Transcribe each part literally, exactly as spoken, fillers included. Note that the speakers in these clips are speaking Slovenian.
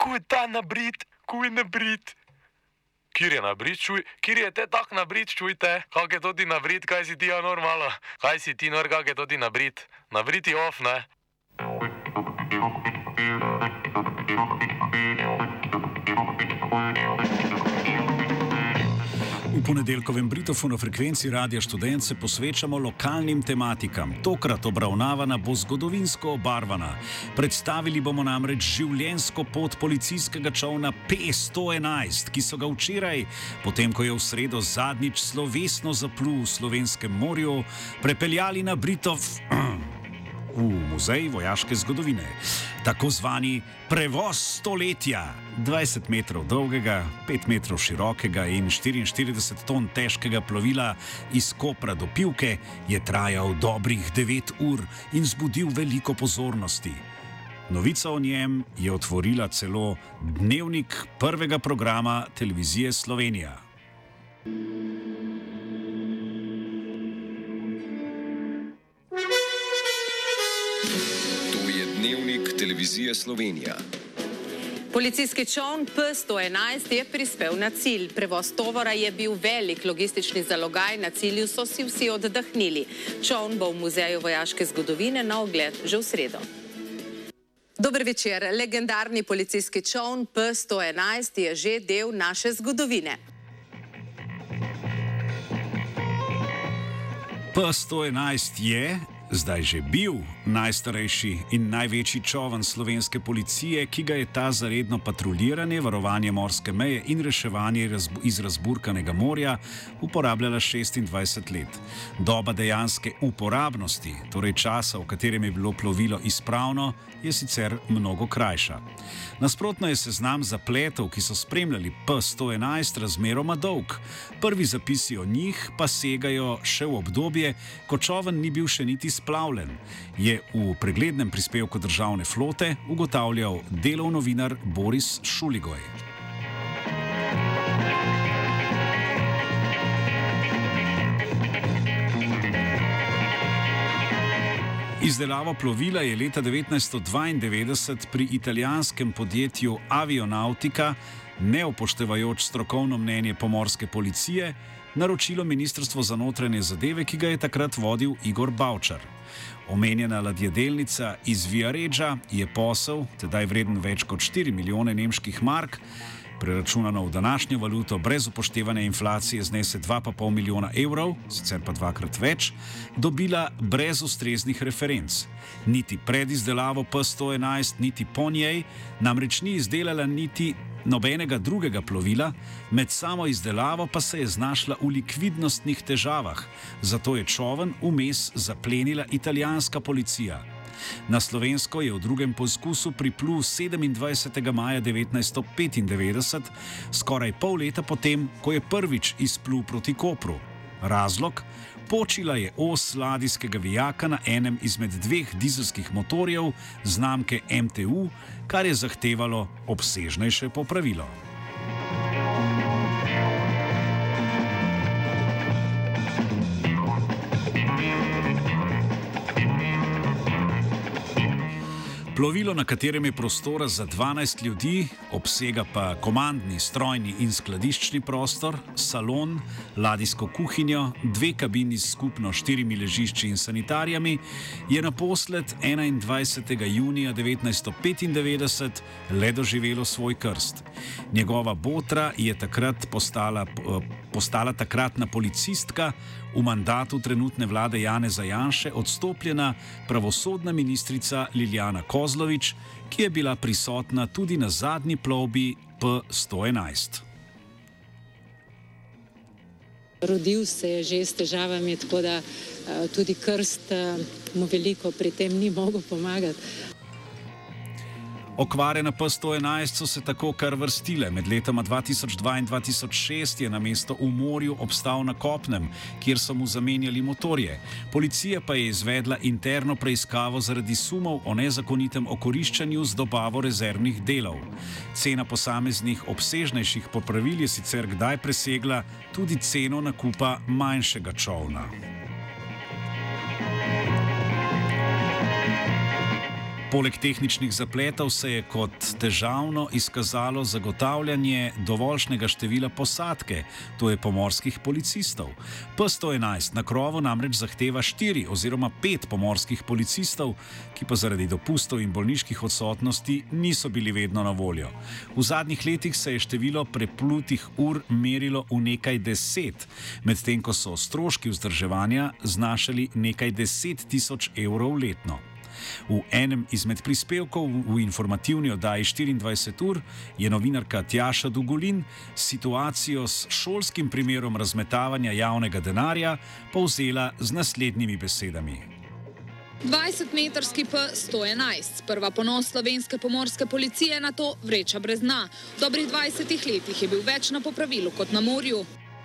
kuj ta nabrit, kuj nabrit. Kjer je nabrit, čuj, kjer je te tak nabrit, čujte, kak je to ti nabrit, kaj si ti ja normalo, kaj si ti nor, kak je to ti nabrit, nabrit je off, ne? V ponedeljkovem Britofonu frekvenci Radia Študent se posvečamo lokalnim tematikam. Tokrat obravnavana bo zgodovinsko obarvana. Predstavili bomo namreč življenjsko pot policijskega čolna P sto enajst, ki so ga včeraj, potem ko je v sredo zadnjič slovesno zaplul v slovenskem morju, prepeljali na Britov v muzej vojaške zgodovine. Tako zvani prevoz stoletja, dvajset metrov dolgega, pet metrov širokega in štiriinštirideset ton težkega plovila iz Kopra do Pivke, je trajal dobrih devet ur in zbudil veliko pozornosti. Novica o njem je otvorila celo dnevnik prvega programa televizije Slovenija. Dnevnik televizije Slovenija. Policijski čoln P sto enajst je prispel na cilj. Prevoz tovora je bil velik logistični zalogaj, na cilju so si vsi oddahnili. Čoln bo v muzeju vojaške zgodovine na ogled že v sredo. Dober večer. Legendarni policijski čoln P sto enajst je že del naše zgodovine. P sto enajst je, zdaj že bil, najstarejši in največji čoln slovenske policije, ki ga je ta za redno patruljiranje, varovanje morske meje in reševanje iz razburkanega morja uporabljala šestindvajset let. Doba dejanske uporabnosti, torej časa, v katerem je bilo plovilo izpravno, je sicer mnogo krajša. Nasprotno je seznam zapletov, ki so spremljali P sto enajst, razmeroma dolg. Prvi zapisi o njih pa segajo še v obdobje, ko čoln ni bil še niti splavljen, je v preglednem prispevku državne flote ugotavljal delov novinar Boris Šuligoj. Izdelavo plovila je leta devetnajststo dvaindevetdeset pri italijanskem podjetju Avionautica, ne upoštevajoč strokovno mnenje pomorske policije, naročilo Ministrstvo za notranje zadeve, ki ga je takrat vodil Igor Bavčar. Omenjena ladjedelnica iz Viareggia je posel, tedaj vreden več kot štiri milijone nemških mark, preračunano v današnjo valuto brez upoštevanja inflacije znese dva pa pol milijona evrov, sicer pa dvakrat več, dobila brez ustreznih referenc. Niti pred izdelavo P sto enajst, niti po njej, namreč ni izdelala niti nobenega drugega plovila, med samo izdelavo pa se je znašla v likvidnostnih težavah, zato je čoln vmes zaplenila italijanska policija. Na Slovensko je v drugem poskusu priplul sedemindvajsetega maja devetnajststo petindevetdeset, skoraj pol leta potem, ko je prvič izplul proti Kopru. Razlog? Počila je os ladijskega vijaka na enem izmed dveh dizelskih motorjev znamke M T U, kar je zahtevalo obsežnejše popravilo. Plovilo, na katerem je prostora za dvanajst ljudi, obsega pa komandni, strojni in skladiščni prostor, salon, ladijsko kuhinjo, dve kabini s skupno štirimi ležišči in sanitarijami, je naposled enaindvajsetega junija devetnajststo petindevetdeset le doživelo svoj krst. Njegova botra je takrat postala, postala takratna policistka, v mandatu trenutne vlade Janeza Janše odstopljena pravosodna ministrica Lilijana Kozlovič, ki je bila prisotna tudi na zadnji plovbi P sto enajst. Rodil se je že s težavami, tako da tudi krst mu veliko pri tem ni mogel pomagati. Okvare na P sto enajst so se tako kar vrstile. Med letoma dva tisoč dva in dva tisoč šest je namesto v morju obstal na kopnem, kjer so mu zamenjali motorje. Policija pa je izvedla interno preiskavo zaradi sumov o nezakonitem okoriščanju z dobavo rezervnih delov. Cena posameznih obsežnejših popravil je sicer kdaj presegla tudi ceno nakupa manjšega čolna. Poleg tehničnih zapletov se je kot težavno izkazalo zagotavljanje dovoljšnega števila posadke, to je pomorskih policistov. P sto enajst na krovu namreč zahteva štiri oziroma pet pomorskih policistov, ki pa zaradi dopustov in bolniških odsotnosti niso bili vedno na voljo. V zadnjih letih se je število preplutih ur merilo v nekaj deset, medtem ko so stroški vzdrževanja znašali nekaj deset tisoč evrov letno. V enem izmed prispevkov v informativni oddaji štiriindvajset ur je novinarka Tjaša Dugolin situacijo s šolskim primerom razmetavanja javnega denarja povzela z naslednjimi besedami. dvajsetmetrski P sto enajst, prva ponos slovenske pomorske policije, na to vreča brez dna. V dobrih dvajsetih letih je bil več na popravilu kot na morju.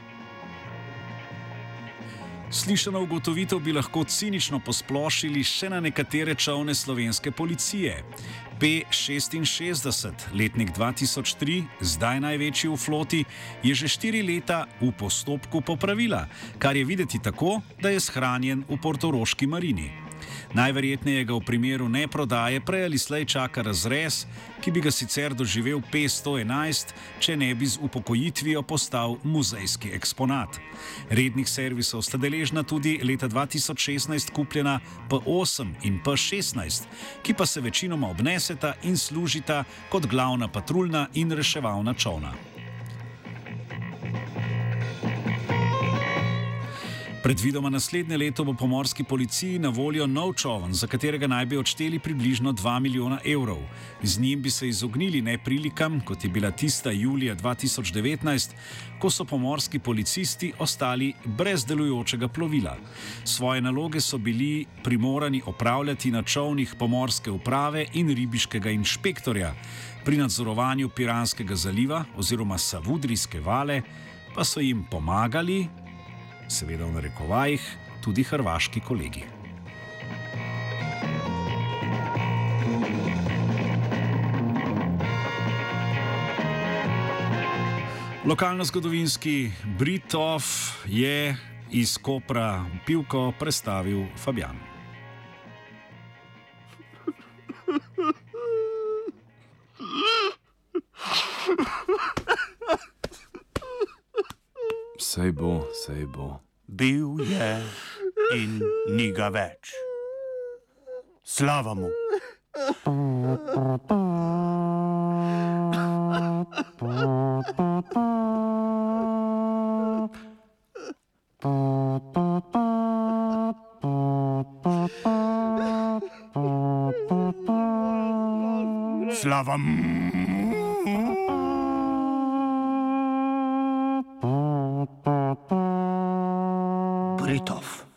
Slišano ugotovitev bi lahko cinično posplošili še na nekatere čolne slovenske policije. P šestinšestdeset, letnik dva tisoč tri, zdaj največji v floti, je že štiri leta v postopku popravila, kar je videti tako, da je shranjen v portoroški marini. Najverjetneje ga v primeru neprodaje prej ali slej čaka razrez, ki bi ga sicer doživel P sto enajst, če ne bi z upokojitvijo postal muzejski eksponat. Rednih servisov sta deležna tudi leta dva tisoč šestnajst kupljena P osem in P šestnajst, ki pa se večinoma obneseta in služita kot glavna patruljna in reševalna čolna. Predvidoma naslednje leto bo pomorski policiji na voljo nov čoln, za katerega naj bi odšteli približno dva milijona evrov. Z njim bi se izognili neprilikam, kot je bila tista julija dva tisoč devetnajst, ko so pomorski policisti ostali brez delujočega plovila. Svoje naloge so bili primorani opravljati na čolnih pomorske uprave in ribiškega inšpektorja. Pri nadzorovanju Piranskega zaliva oziroma Savudrijske vale pa so jim pomagali, seveda v narekovajih, tudi hrvaški kolegi. Lokalno-zgodovinski Britov je iz Kopra Pivko predstavil Fabjan. Sej bo, sej bo. Bil je in ni ga več. Slava mu. Slava mu. Britov.